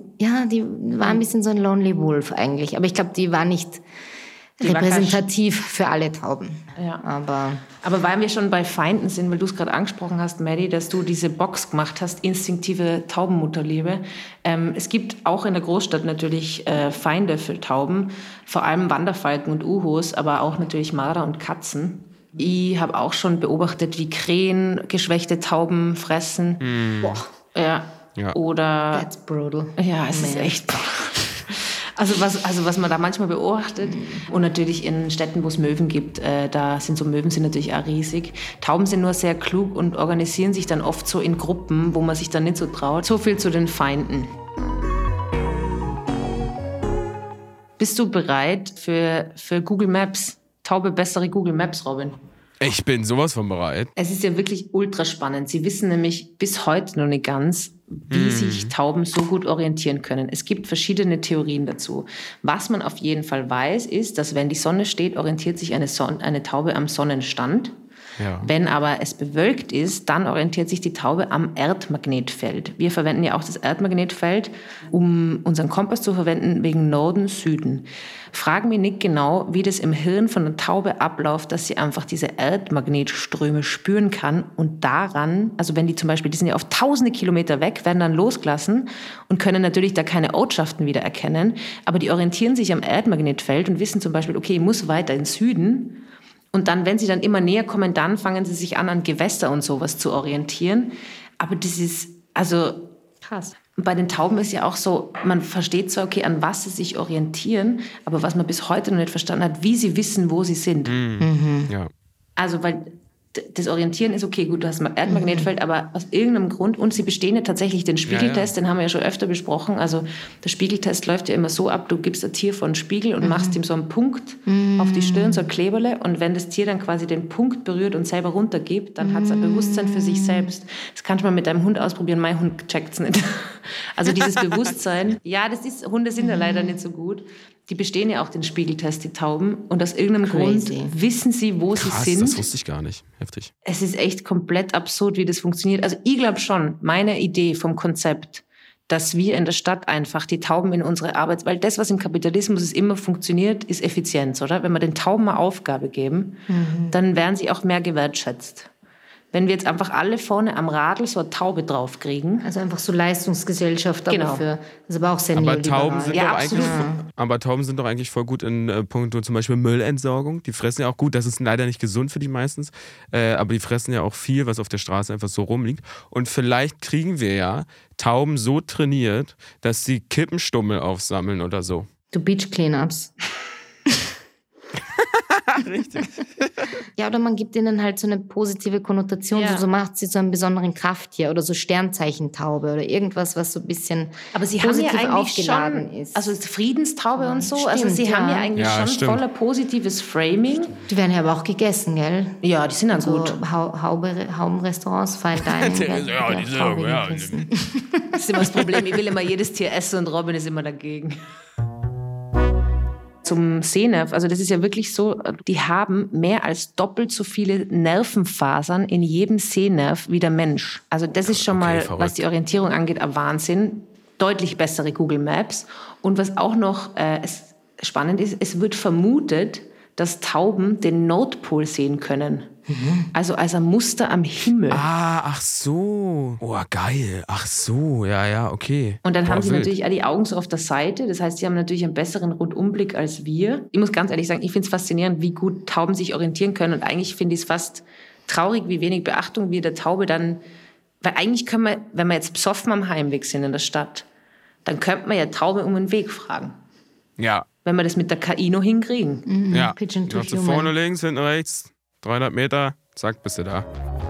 war ein bisschen so ein Lonely Wolf eigentlich. Aber ich glaube, die war nicht repräsentativ für alle Tauben.
Ja. Aber weil wir schon bei Feinden sind, weil du es gerade angesprochen hast, Maddie, dass du diese Box gemacht hast, instinktive Taubenmutterliebe. Es gibt auch in der Großstadt natürlich Feinde für Tauben, vor allem Wanderfalken und Uhos, aber auch natürlich Marder und Katzen. Ich habe auch schon beobachtet, wie Krähen geschwächte Tauben fressen. Boah. Ja. Oder...
That's brutal.
Ja, es ist echt... Also was man da manchmal beobachtet und natürlich in Städten, wo es Möwen gibt, Möwen sind natürlich auch riesig. Tauben sind nur sehr klug und organisieren sich dann oft so in Gruppen, wo man sich dann nicht so traut. So viel zu den Feinden. Bist du bereit für Google Maps? Taube bessere Google Maps, Robin?
Ich bin sowas von bereit.
Es ist ja wirklich ultra spannend. Sie wissen nämlich bis heute noch nicht ganz, wie sich Tauben so gut orientieren können. Es gibt verschiedene Theorien dazu. Was man auf jeden Fall weiß, ist, dass wenn die Sonne steht, orientiert sich eine Taube am Sonnenstand.
Ja.
Wenn aber es bewölkt ist, dann orientiert sich die Taube am Erdmagnetfeld. Wir verwenden ja auch das Erdmagnetfeld, um unseren Kompass zu verwenden, wegen Norden, Süden. Fragen mich nicht genau, wie das im Hirn von der Taube abläuft, dass sie einfach diese Erdmagnetströme spüren kann und daran, also wenn die zum Beispiel, die sind ja auf tausende Kilometer weg, werden dann losgelassen und können natürlich da keine Ortschaften wieder erkennen, aber die orientieren sich am Erdmagnetfeld und wissen zum Beispiel, okay, ich muss weiter in Süden. Und dann, wenn sie dann immer näher kommen, dann fangen sie sich an Gewässer und sowas zu orientieren. Aber das ist, also
krass.
Bei den Tauben ist ja auch so, man versteht zwar, okay, an was sie sich orientieren, aber was man bis heute noch nicht verstanden hat, wie sie wissen, wo sie sind.
Ja.
Also, weil das Orientieren ist okay, gut, du hast ein Erdmagnetfeld, aber aus irgendeinem Grund, und sie bestehen ja tatsächlich den Spiegeltest, den haben wir ja schon öfter besprochen, also der Spiegeltest läuft ja immer so ab, du gibst ein Tier vor einen Spiegel und machst ihm so einen Punkt auf die Stirn, so ein Kleberle, und wenn das Tier dann quasi den Punkt berührt und selber runtergibt, dann hat es ein Bewusstsein für sich selbst. Das kannst du mal mit deinem Hund ausprobieren, mein Hund checkt es nicht. Also dieses Bewusstsein, ja, Hunde sind ja leider nicht so gut. Die bestehen ja auch den Spiegeltest, die Tauben. Und aus irgendeinem Grund wissen sie, wo sie sind.
Das wusste ich gar nicht. Heftig.
Es ist echt komplett absurd, wie das funktioniert. Also ich glaube schon, meine Idee vom Konzept, dass wir in der Stadt einfach die Tauben in unsere Arbeit, weil das, was im Kapitalismus ist, immer funktioniert, ist Effizienz, oder? Wenn wir den Tauben eine Aufgabe geben, dann werden sie auch mehr gewertschätzt. Wenn wir jetzt einfach alle vorne am Radl so eine Taube draufkriegen.
Also einfach so Leistungsgesellschaft, aber
genau.
Das ist aber auch sehr neoliberal.
Aber Tauben sind doch eigentlich voll gut in puncto zum Beispiel Müllentsorgung. Die fressen ja auch gut, das ist leider nicht gesund für die meistens, aber die fressen ja auch viel, was auf der Straße einfach so rumliegt. Und vielleicht kriegen wir ja Tauben so trainiert, dass sie Kippenstummel aufsammeln oder so.
Du Beach Cleanups.
Richtig.
Ja, oder man gibt ihnen halt so eine positive Konnotation, so macht sie so einen besonderen Krafttier oder so Sternzeichentaube oder irgendwas, was so ein bisschen
aber sie
positiv
haben ja
aufgeladen
schon,
ist.
Also Friedenstaube und so,
Stimmt,
also sie haben ja eigentlich schon
stimmt.
voller positives Framing.
Die werden ja aber auch gegessen, gell?
Ja, die sind dann
So
gut.
Haubenrestaurants, Fine Dining.
Das ist immer das Problem, ich will immer jedes Tier essen und Robin ist immer dagegen. Zum Sehnerv, also das ist ja wirklich so, die haben mehr als doppelt so viele Nervenfasern in jedem Sehnerv wie der Mensch. Also das ist schon mal,
verrückt.
was die Orientierung angeht, ein Wahnsinn. Deutlich bessere Google Maps. Und was auch noch spannend ist, es wird vermutet, dass Tauben den Nordpol sehen können. Also als ein Muster am Himmel.
Ach so. Oh, geil. Ach so, ja, okay.
Und dann haben sie
wild.
natürlich auch die Augen so auf der Seite. Das heißt, sie haben natürlich einen besseren Rundumblick als wir. Ich muss ganz ehrlich sagen, ich finde es faszinierend, wie gut Tauben sich orientieren können. Und eigentlich finde ich es fast traurig, wie wenig Beachtung wir der Taube dann... Weil eigentlich können wir, wenn wir jetzt besoffen am Heimweg sind in der Stadt, dann könnte man ja Taube um den Weg fragen.
Ja.
Wenn wir das mit der KI noch hinkriegen.
Ja.
Pigeon to
Machst du
human.
vorne links, hinten rechts, 300 Meter, zack, bist du da.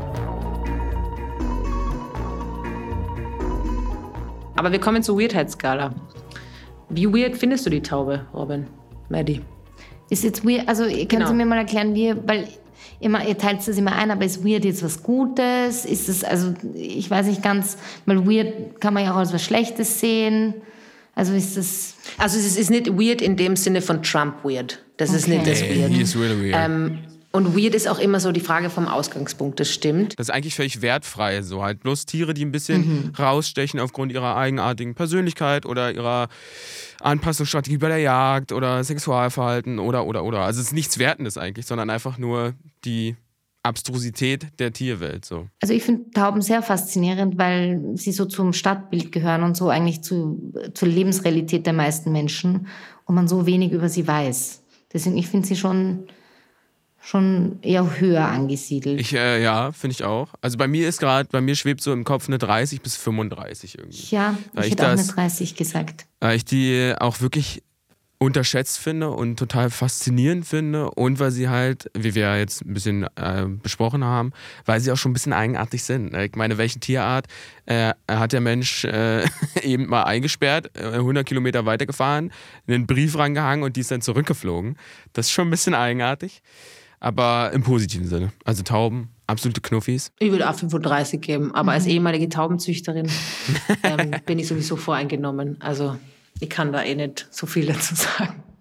Aber wir kommen zur Weirdheitsskala. Wie weird findest du die Taube, Robin? Maddie?
Ist jetzt weird, also können Sie mir mal erklären, weil ihr teilt das immer ein, aber ist weird jetzt was Gutes? Ist es, also ich weiß nicht ganz, weil weird kann man ja auch als was Schlechtes sehen. Also ist das...
Also es ist nicht weird in dem Sinne von Trump weird. Das ist nicht das weird.
He is really weird.
Und weird ist auch immer so die Frage vom Ausgangspunkt, das stimmt.
Das ist eigentlich völlig wertfrei, so halt bloß Tiere, die ein bisschen rausstechen aufgrund ihrer eigenartigen Persönlichkeit oder ihrer Anpassungsstrategie bei der Jagd oder Sexualverhalten oder. Also es ist nichts Wertendes eigentlich, sondern einfach nur die Abstrusität der Tierwelt. So.
Also ich finde Tauben sehr faszinierend, weil sie so zum Stadtbild gehören und so eigentlich zur Lebensrealität der meisten Menschen und man so wenig über sie weiß. Deswegen, ich finde sie schon eher höher angesiedelt.
Ja, finde ich auch. Also bei mir schwebt so im Kopf eine 30 bis 35 irgendwie.
Ja, ich hätte auch eine 30 gesagt.
Weil ich die auch wirklich unterschätzt finde und total faszinierend finde und weil sie halt, wie wir jetzt ein bisschen besprochen haben, weil sie auch schon ein bisschen eigenartig sind. Ich meine, welche Tierart hat der Mensch eben mal eingesperrt, 100 Kilometer weitergefahren, einen Brief rangehangen und die ist dann zurückgeflogen. Das ist schon ein bisschen eigenartig, aber im positiven Sinne. Also Tauben, absolute Knuffis.
Ich würde auch 35 geben, aber als ehemalige Taubenzüchterin bin ich sowieso voreingenommen. Also ich kann da nicht so viel dazu sagen.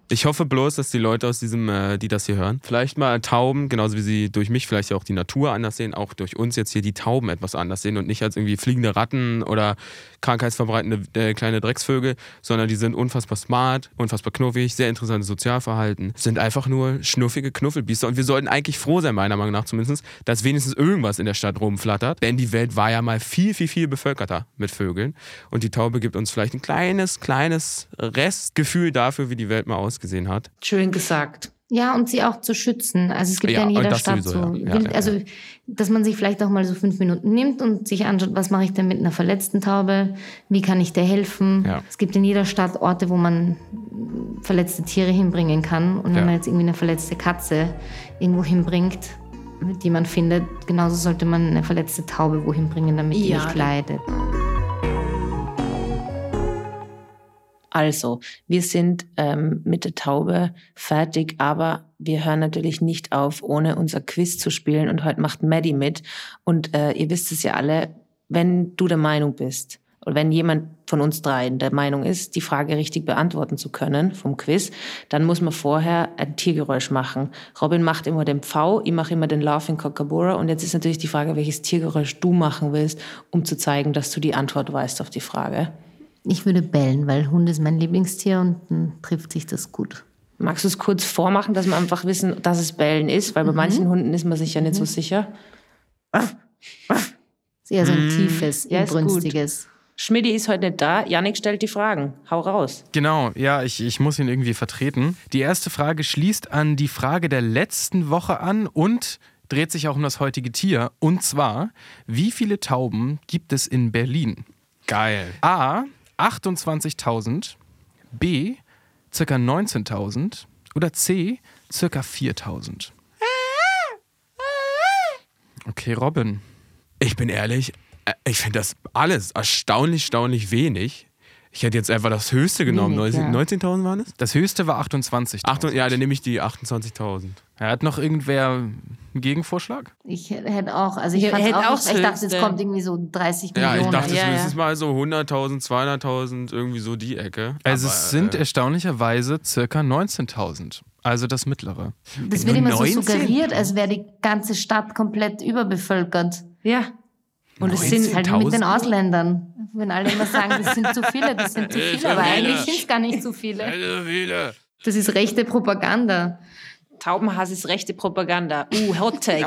Ich hoffe bloß, dass die Leute aus die das hier hören, vielleicht mal Tauben, genauso wie sie durch mich vielleicht auch die Natur anders sehen, auch durch uns jetzt hier die Tauben etwas anders sehen und nicht als irgendwie fliegende Ratten oder krankheitsverbreitende kleine Drecksvögel, sondern die sind unfassbar smart, unfassbar knuffig, sehr interessantes Sozialverhalten, sind einfach nur schnuffige Knuffelbiester und wir sollten eigentlich froh sein, meiner Meinung nach zumindest, dass wenigstens irgendwas in der Stadt rumflattert, denn die Welt war ja mal viel, viel, viel bevölkerter mit Vögeln und die Taube gibt uns vielleicht ein kleines Restgefühl dafür, wie die Welt mal ausgesehen hat.
Schön gesagt.
Ja, und sie auch zu schützen. Also es gibt ja in jeder Stadt
sowieso,
so, also dass man sich vielleicht auch mal so 5 Minuten nimmt und sich anschaut, was mache ich denn mit einer verletzten Taube? Wie kann ich der helfen? Ja. Es gibt in jeder Stadt Orte, wo man verletzte Tiere hinbringen kann. Und wenn man jetzt irgendwie eine verletzte Katze irgendwo hinbringt, die man findet, genauso sollte man eine verletzte Taube wohin bringen, damit die nicht leidet.
Also, wir sind mit der Taube fertig, aber wir hören natürlich nicht auf, ohne unser Quiz zu spielen. Und heute macht Maddie mit. Und ihr wisst es ja alle, wenn du der Meinung bist, oder wenn jemand von uns dreien der Meinung ist, die Frage richtig beantworten zu können vom Quiz, dann muss man vorher ein Tiergeräusch machen. Robin macht immer den Pfau, ich mache immer den Laughing Kookaburra. Und jetzt ist natürlich die Frage, welches Tiergeräusch du machen willst, um zu zeigen, dass du die Antwort weißt auf die Frage.
Ich würde bellen, weil Hund ist mein Lieblingstier und dann trifft sich das gut.
Magst du es kurz vormachen, dass wir einfach wissen, dass es Bellen ist? Weil bei manchen Hunden ist man sich ja nicht so sicher.
Ist eher so ein tiefes, inbrünstiges.
Schmidti ist heute nicht da. Jannik stellt die Fragen. Hau raus.
Genau, ja, ich muss ihn irgendwie vertreten. Die erste Frage schließt an die Frage der letzten Woche an und dreht sich auch um das heutige Tier. Und zwar, wie viele Tauben gibt es in Berlin?
Geil.
A, 28.000, B, ca. 19.000 oder C, ca. 4.000. Okay, Robin.
Ich bin ehrlich, ich finde das alles erstaunlich wenig. Ich hätte jetzt einfach das Höchste genommen. 19.000 waren es?
Das Höchste war 28.000.
Ja, dann nehme ich die 28.000.
Hat noch irgendwer einen Gegenvorschlag?
Ich hätte auch, also ich dachte, es kommt irgendwie so 30 Millionen.
Ja, ich dachte, es ist mal so 100.000, 200.000, irgendwie so die Ecke.
Also es sind erstaunlicherweise ca. 19.000. Also das Mittlere.
Das wird immer so suggeriert, als wäre die ganze Stadt komplett überbevölkert.
Ja.
Und es sind halt wie mit den Ausländern. Wenn alle immer sagen, das sind zu viele, aber eigentlich sind es gar nicht zu viele. Das ist rechte Propaganda.
Taubenhass ist rechte Propaganda. Hot Take.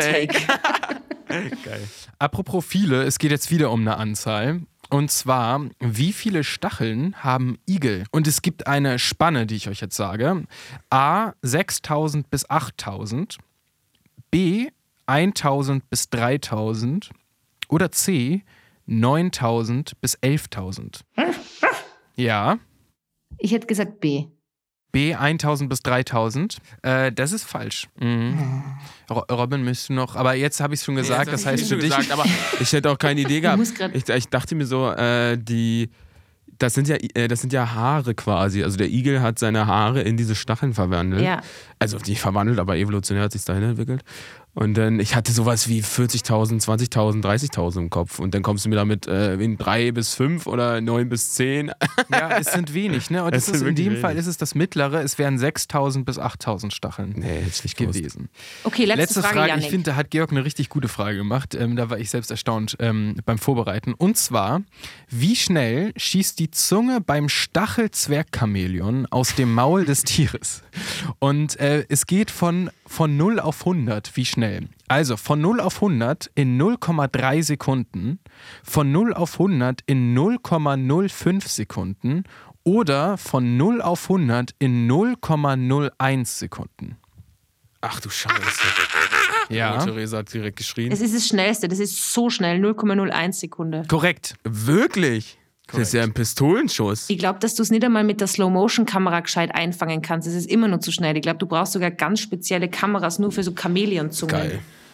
Geil.
Apropos viele, es geht jetzt wieder um eine Anzahl. Und zwar, wie viele Stacheln haben Igel? Und es gibt eine Spanne, die ich euch jetzt sage. A, 6.000 bis 8.000. B, 1.000 bis 3.000. Oder C, 9.000 bis 11.000. Ja.
Ich hätte gesagt B.
B, 1.000 bis 3.000. Das ist falsch. Mhm. Robin müsste noch, aber jetzt habe ich es schon gesagt, das heißt für dich.
Aber ich hätte auch keine Idee gehabt. Ich dachte mir so, das sind ja Haare quasi. Also der Igel hat seine Haare in diese Stacheln verwandelt. Ja. Also nicht verwandelt, aber evolutionär hat sich dahin entwickelt. Und dann, ich hatte sowas wie 40.000, 20.000, 30.000 im Kopf. Und dann kommst du mir damit in 3 bis 5 oder 9 bis 10.
Ja, es sind wenig, ne? Und das ist in dem Fall ist es das Mittlere. Es wären 6.000 bis 8.000 Stacheln
nicht
gewesen.
Okay, letzte Frage, Jannik.
Ich finde, da hat Georg eine richtig gute Frage gemacht. Da war ich selbst erstaunt beim Vorbereiten. Und zwar, wie schnell schießt die Zunge beim Stachelzwergchamäleon aus dem Maul des Tieres? Und es geht von 0 auf 100, wie schnell? Also von 0 auf 100 in 0,3 Sekunden, von 0 auf 100 in 0,05 Sekunden oder von 0 auf 100 in 0,01 Sekunden.
Ach du Scheiße.
Ja.
Theresa hat direkt geschrien.
Es ist das Schnellste, das ist so schnell, 0,01 Sekunde.
Korrekt.
Wirklich? Das ist ja ein Pistolenschuss.
Ich glaube, dass du es nicht einmal mit der Slow-Motion-Kamera gescheit einfangen kannst. Es ist immer nur zu schnell. Ich glaube, du brauchst sogar ganz spezielle Kameras nur für so Chamäleonzungen.
Geil.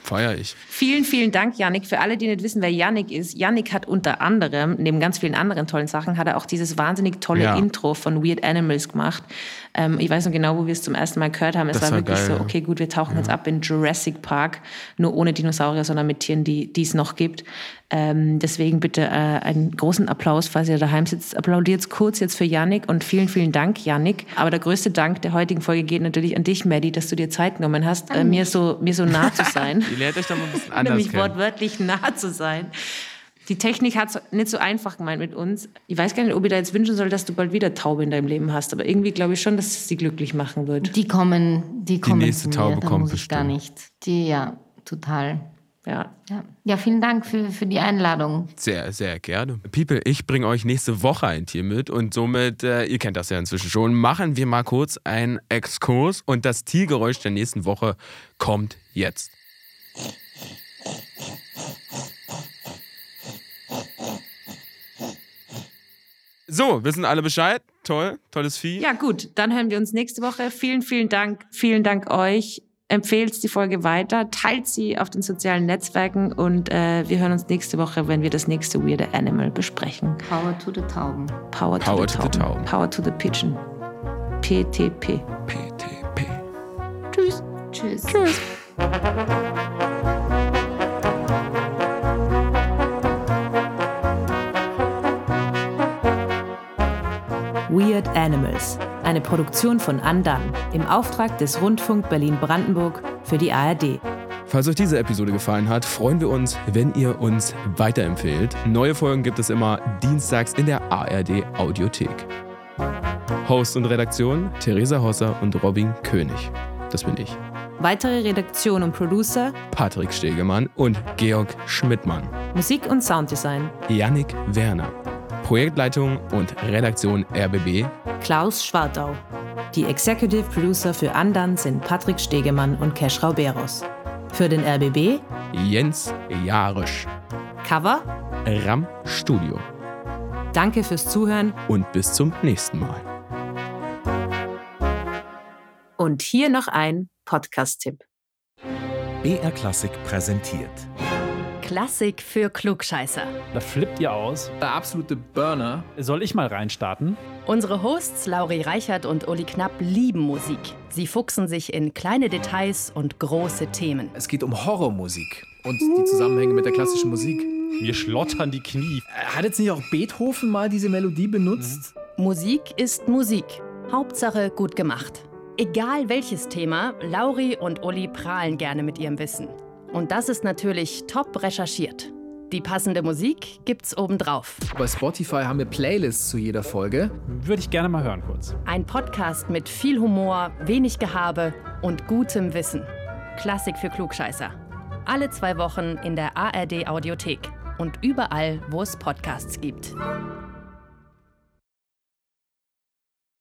Feier ich.
Vielen, vielen Dank, Yannick. Für alle, die nicht wissen, wer Yannick ist. Yannick hat unter anderem, neben ganz vielen anderen tollen Sachen, hat er auch dieses wahnsinnig tolle Intro von Weird Animals gemacht. Ich weiß noch genau, wo wir es zum ersten Mal gehört haben. Es war wirklich geil, so, okay, gut, wir tauchen jetzt ab in Jurassic Park. Nur ohne Dinosaurier, sondern mit Tieren, die es noch gibt. Deswegen bitte einen großen Applaus, falls ihr daheim sitzt. Applaudiert kurz jetzt für Yannick und vielen, vielen Dank, Yannick. Aber der größte Dank der heutigen Folge geht natürlich an dich, Maddie, dass du dir Zeit genommen hast, mir so nah zu sein.
Die lernt euch doch mal ein bisschen anders
Nämlich wortwörtlich nah zu sein. Die Technik hat es nicht so einfach gemeint mit uns. Ich weiß gar nicht, ob ich da jetzt wünschen soll, dass du bald wieder Taube in deinem Leben hast. Aber irgendwie glaube ich schon, dass es sie glücklich machen wird.
Die kommen
die nächste Taube kommt bestimmt.
Gar nicht. Total.
Ja,
vielen Dank für die Einladung.
Sehr, sehr gerne. People, ich bringe euch nächste Woche ein Tier mit und somit, ihr kennt das ja inzwischen schon, machen wir mal kurz einen Exkurs und das Tiergeräusch der nächsten Woche kommt jetzt. So, wissen alle Bescheid? Toll, tolles Vieh.
Ja gut, dann hören wir uns nächste Woche. Vielen, vielen Dank. Vielen Dank euch. Empfehlt die Folge weiter, teilt sie auf den sozialen Netzwerken und wir hören uns nächste Woche, wenn wir das nächste Weird Animal besprechen.
Power to the Tauben.
Power to the Tauben.
Power to the Pigeon. PTP.
PTP.
Tschüss.
Tschüss.
Tschüss. Weird Animals, eine Produktion von Undone im Auftrag des Rundfunk Berlin-Brandenburg für die ARD.
Falls euch diese Episode gefallen hat, freuen wir uns, wenn ihr uns weiterempfehlt. Neue Folgen gibt es immer dienstags in der ARD Audiothek. Host und Redaktion Theresa Hosser und Robin König. Das bin ich.
Weitere Redaktion und Producer
Patrick Stegemann und Georg Schmidtmann.
Musik und Sounddesign
Yannick Werner. Projektleitung und Redaktion RBB
Klaus Schwartau. Die Executive Producer für Undone sind Patrick Stegemann und Kesh Rauberos. Für den RBB
Jens Jarisch.
Cover
RAM Studio.
Danke fürs Zuhören
und bis zum nächsten Mal.
Und hier noch ein Podcast-Tipp.
BR Klassik präsentiert
Klassik für Klugscheißer.
Da flippt ihr aus. Der absolute Burner. Soll ich mal reinstarten?
Unsere Hosts Lauri Reichert und Uli Knapp lieben Musik. Sie fuchsen sich in kleine Details und große Themen.
Es geht um Horrormusik und die Zusammenhänge mit der klassischen Musik.
Mir schlottern die Knie.
Hat jetzt nicht auch Beethoven mal diese Melodie benutzt?
Musik ist Musik. Hauptsache gut gemacht. Egal welches Thema, Lauri und Uli prahlen gerne mit ihrem Wissen. Und das ist natürlich top recherchiert. Die passende Musik gibt's obendrauf.
Bei Spotify haben wir Playlists zu jeder Folge.
Würde ich gerne mal hören kurz.
Ein Podcast mit viel Humor, wenig Gehabe und gutem Wissen. Klassik für Klugscheißer. Alle 2 Wochen in der ARD Audiothek und überall, wo es Podcasts gibt.